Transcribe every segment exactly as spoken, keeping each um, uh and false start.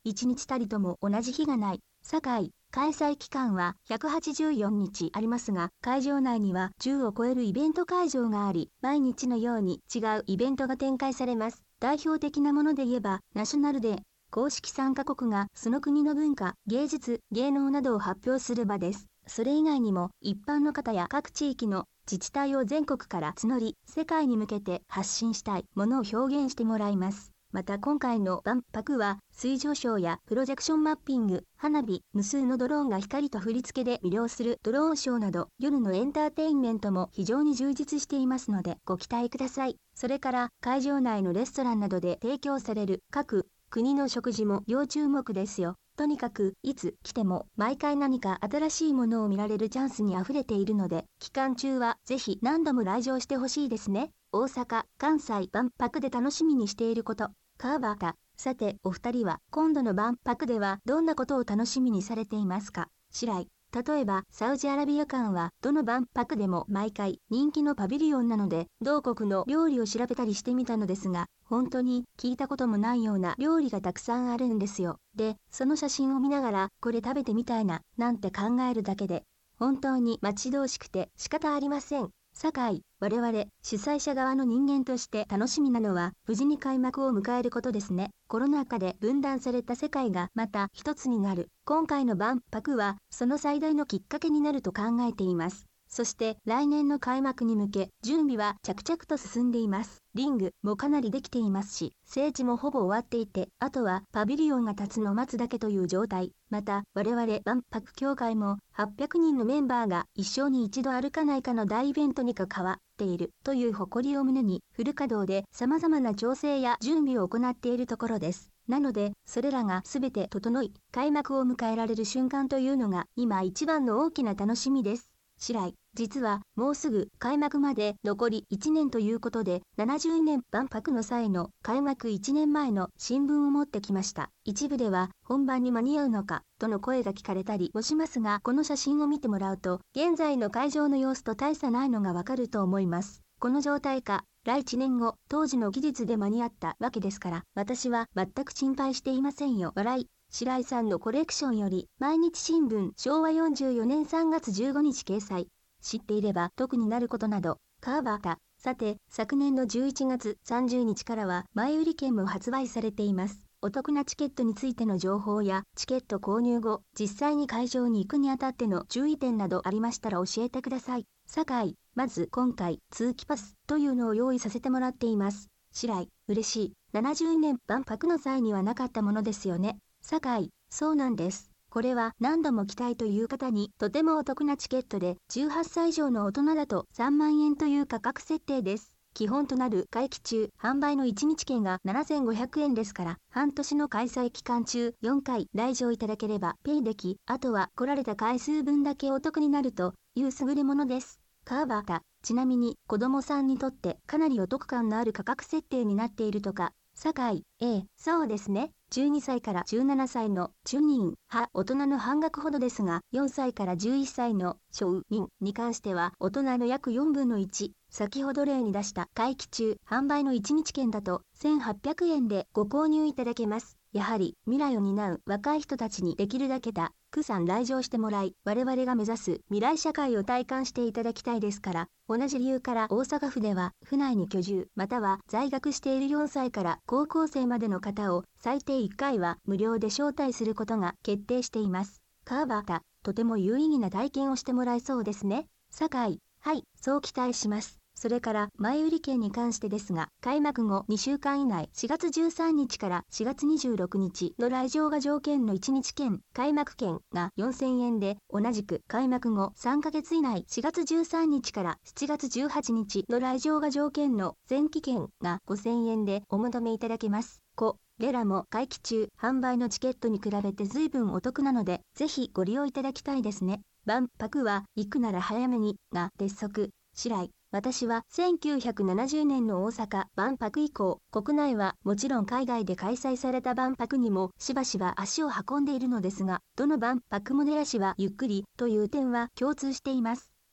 一日たりとも同じ日がない。堺、開催期間はひゃくはちじゅうよっかありますが、会場内にはじゅうを超えるイベント会場があり、毎日のように違うイベントが展開されます。代表的なもので言えば、ナショナルデー。公式参加国がその国の文化、芸術、芸能などを発表する場です。それ以外にも、一般の方や各地域の自治体を全国から募り、世界に向けて発信したいものを表現してもらいます。また今回の万博は、水上ショーやプロジェクションマッピング、花火、無数のドローンが光と振り付けで魅了するドローンショーなど、夜のエンターテインメントも非常に充実していますので、ご期待ください。それから、会場内のレストランなどで提供される各国の食事も要注目ですよ。とにかく、いつ来ても、毎回何か新しいものを見られるチャンスに溢れているので、期間中はぜひ何度も来場してほしいですね。大阪・関西万博で楽しみにしていること。川端。さて、お二人は、今度の万博ではどんなことを楽しみにされていますか？白井。例えば、サウジアラビア館は、どの万博でも毎回人気のパビリオンなので、同国の料理を調べたりしてみたのですが、本当に聞いたこともないような料理がたくさんあるんですよ。で、その写真を見ながら、これ食べてみたいな、なんて考えるだけで、本当に待ち遠しくて仕方ありません。堺、我々、主催者側の人間として楽しみなのは、無事に開幕を迎えることですね。コロナ禍で分断された世界がまた一つになる。今回の万博は、その最大のきっかけになると考えています。そして来年の開幕に向け準備は着々と進んでいます。リングもかなりできていますし、整地もほぼ終わっていて、あとはパビリオンが立つのを待つだけという状態。また我々万博協会もはっぴゃくにんのメンバーが一生に一度あるかないかの大イベントに関わっているという誇りを胸にフル稼働で様々な調整や準備を行っているところです。なので、それらがすべて整い、開幕を迎えられる瞬間というのが今一番の大きな楽しみです。白井、実はもうすぐ開幕まで残りいちねんということで、ななじゅうねん万博の際の開幕いちねんまえの新聞を持ってきました。一部では本番に間に合うのかとの声が聞かれたりもしますが、この写真を見てもらうと、現在の会場の様子と大差ないのがわかると思います。この状態か、来いちねんご、当時の技術で間に合ったわけですから、私は全く心配していませんよ。笑い。白井さんのコレクションより、毎日新聞しょうわよんじゅうよねんさんがつじゅうごにち掲載。知っていれば得になることなど、川端。さて、昨年のじゅういちがつさんじゅうにちからは前売り券も発売されています。お得なチケットについての情報や、チケット購入後、実際に会場に行くにあたっての注意点などありましたら教えてください。堺、まず今回、通期パスというのを用意させてもらっています。白井、嬉しい。ななじゅうねん万博の際にはなかったものですよね。堺、そうなんです。これは何度も来たいという方にとてもお得なチケットでじゅうはっさい以上の大人だとさんまんえんという価格設定です。基本となる会期中販売のいちにち券がななせんごひゃくえんですから、半年の開催期間中よんかい来場いただければペイでき、あとは来られた回数分だけお得になるという優れものです。川端、ちなみに子供さんにとってかなりお得感のある価格設定になっているとか。堺、ええ、そうですね。じゅうにさいからじゅうななさいの中人派大人の半額ほどですが、よんさいからじゅういっさいの小人に関しては大人の約よんぶんのいち。先ほど例に出した会期中販売のいちにち券だとせんはっぴゃくえんでご購入いただけます。やはり未来を担う若い人たちにできるだけたくさん来場してもらい、我々が目指す未来社会を体感していただきたいですから、同じ理由から大阪府では府内に居住または在学しているよんさいから高校生までの方を最低いっかいは無料で招待することが決定しています。川端、とても有意義な体験をしてもらえそうですね。堺、はい、そう期待します。それから前売り券に関してですが、開幕後にしゅうかん以内しがつじゅうさんにちからしがつにじゅうろくにちの来場が条件のいちにち券、開幕券がよんせんえんで、同じく開幕後さんかげつ以内しがつじゅうさんにちからしちがつじゅうはちにちの来場が条件の前期券がごせんえんでお求めいただけます。これらも会期中販売のチケットに比べて随分お得なので、ぜひご利用いただきたいですね。万博は行くなら早めにが鉄則。白井、私はせんきゅうひゃくななじゅうねんの大阪万博以降、国内はもちろん海外で開催された万博にもしばしば足を運んでいるのですが、どの万博も出だしはゆっくりという点は共通しています。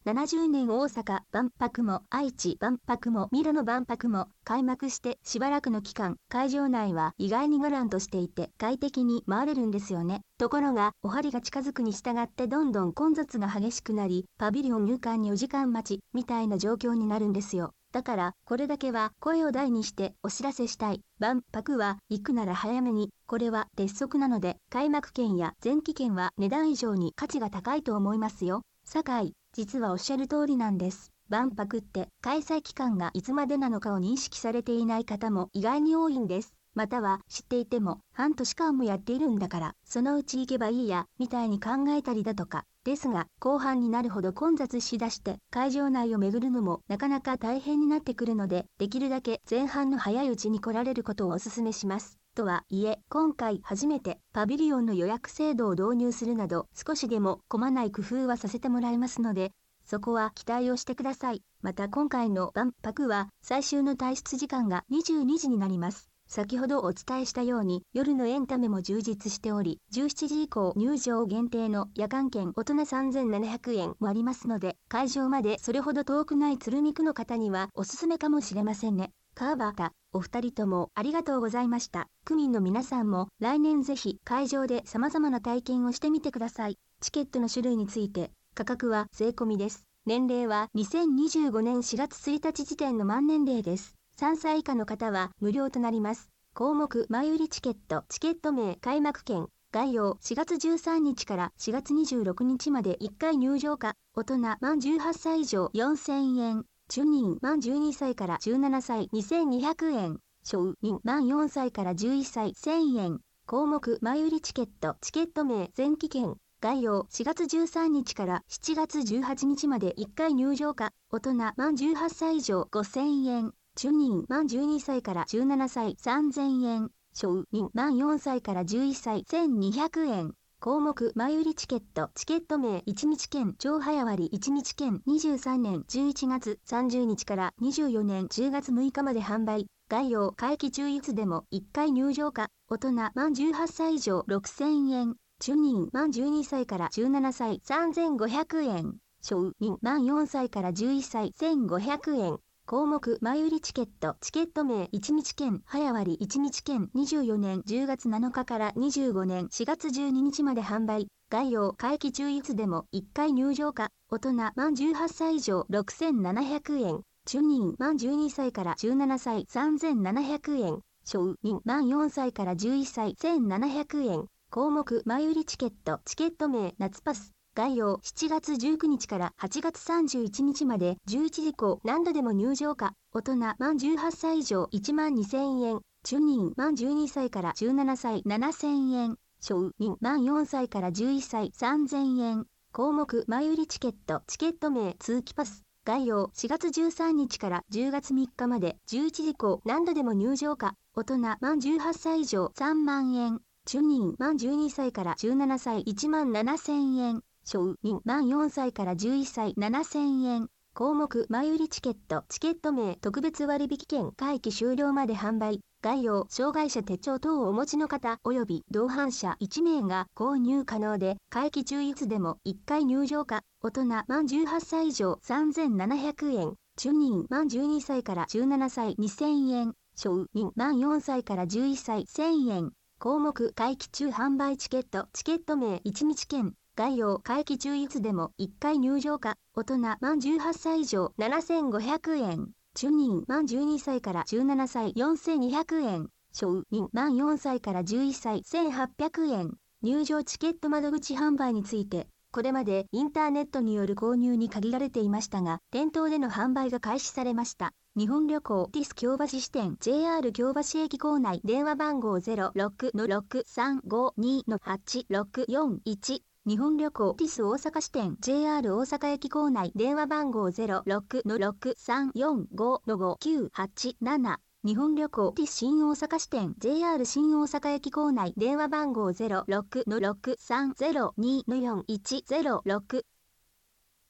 ななじゅうねん大阪万博も愛知万博もミラノ万博も開幕してしばらくの期間、会場内は意外にガランとしていて快適に回れるんですよね。ところが、お針が近づくに従ってどんどん混雑が激しくなり、パビリオン入館によじかん待ちみたいな状況になるんですよ。だから、これだけは声を大にしてお知らせしたい。万博は行くなら早めに。これは鉄則なので、開幕券や前期券は値段以上に価値が高いと思いますよ。酒井、実はおっしゃる通りなんです。万博って開催期間がいつまでなのかを認識されていない方も意外に多いんです。または知っていても半年間もやっているんだからそのうち行けばいいやみたいに考えたりだとか。ですが後半になるほど混雑しだして会場内を巡るのもなかなか大変になってくるので、できるだけ前半の早いうちに来られることをお勧めします。とはいえ今回初めてパビリオンの予約制度を導入するなど少しでも混まない工夫はさせてもらいますので、そこは期待をしてください。また今回の万博は最終の退出時間がにじゅうにじになります。先ほどお伝えしたように夜のエンタメも充実しており、じゅうしちじ以降入場限定の夜間券大人さんぜんななひゃくえんもありますので、会場までそれほど遠くない鶴見区の方にはおすすめかもしれませんね。川端、お二人ともありがとうございました。区民の皆さんも来年ぜひ会場で様々な体験をしてみてください。チケットの種類について、価格は税込みです。年齢はにせんにじゅうごねんしがつついたち時点の満年齢です。さんさい以下の方は無料となります。項目前売りチケット、チケット名、開幕券、概要、しがつじゅうさんにちからしがつにじゅうろくにちまでいっかい入場価、大人満じゅうはっさい以上よんせんえん、中任満じゅうにさいからじゅうななさいにせんにひゃくえん、小任満よんさいからじゅういっさいせんえん、項目前売りチケット、チケット名、前期券、概要、しがつじゅうさんにちからしちがつじゅうはちにちまでいっかい入場価、大人満じゅうはっさい以上ごせんえん、中任満じゅうにさいからじゅうななさいさんぜんえん、小任満よんさいからじゅういっさいせんにひゃくえん、項目前売りチケット、チケット名いちにち券、超早割いちにち券にじゅうさんねんじゅういちがつさんじゅうにちからにじゅうよねんじゅうがつむいかまで販売。概要、会期中いつでもいっかい入場価、大人満じゅうはっさい以上ろくせんえん、中任満じゅうにさいからじゅうななさいさんぜんごひゃくえん、小任満よんさいからじゅういっさいせんごひゃくえん、項目前売りチケット、チケット名いちにち券、早割いちにち券にじゅうよねんじゅうがつなのかからにじゅうごねんしがつじゅうににちまで販売。概要、会期中いつでもいっかい入場価、大人満じゅうはっさい以上ろくせんななひゃくえん、中任満じゅうにさいからじゅうななさいさんぜんななひゃくえん、小任満よんさいからじゅういっさいせんななひゃくえん、項目前売りチケット、チケット名夏パス。概要、しちがつじゅうくにちからはちがつさんじゅういちにちまでじゅういちじ以降何度でも入場価、大人満じゅうはっさい以上いちまんにせんえん、中任満じゅうにさいからじゅうななさいななせんえん、小任満よんさいからじゅういっさいさんぜんえん、項目前売りチケット、チケット名通期パス。概要、しがつじゅうさんにちからじゅうがつみっかまでじゅういちじ以降何度でも入場価、大人満じゅうはっさい以上さんまんえん、中任満じゅうにさいからじゅうななさいいちまんななせんえん、小任満よんさいからじゅういっさいななせんえん、項目前売りチケット、チケット名特別割引券、会期終了まで販売。概要、障害者手帳等をお持ちの方及び同伴者いちめいが購入可能で、会期中いつでもいっかい入場価、大人満じゅうはっさい以上さんぜんななひゃくえん、中任満じゅうにさいからじゅうななさいにせんえん、小任満よんさいからじゅういっさいせんえん、項目会期中販売チケット、チケット名いちにち券、概要、会期中いつでもいっかい入場価、大人満じゅうはっさい以上ななせんごひゃくえん、中任満じゅうにさいからじゅうななさいよんせんにひゃくえん、小任満よんさいからじゅういっさいせんはっぴゃくえん。入場チケット窓口販売について、これまでインターネットによる購入に限られていましたが、店頭での販売が開始されました。日本旅行ティス京橋支店 ジェイアール 京橋駅構内電話番号 ゼロろくのろくさんごにのはちろくよんいち、日本旅行ティス大阪支店 ジェイアール 大阪駅構内電話番号 ゼロろくのろくさんよんごのごきゅうはちなな、日本旅行ティス新大阪支店 ジェイアール 新大阪駅構内電話番号 ゼロろくのろくさんゼロにのよんいちゼロろく、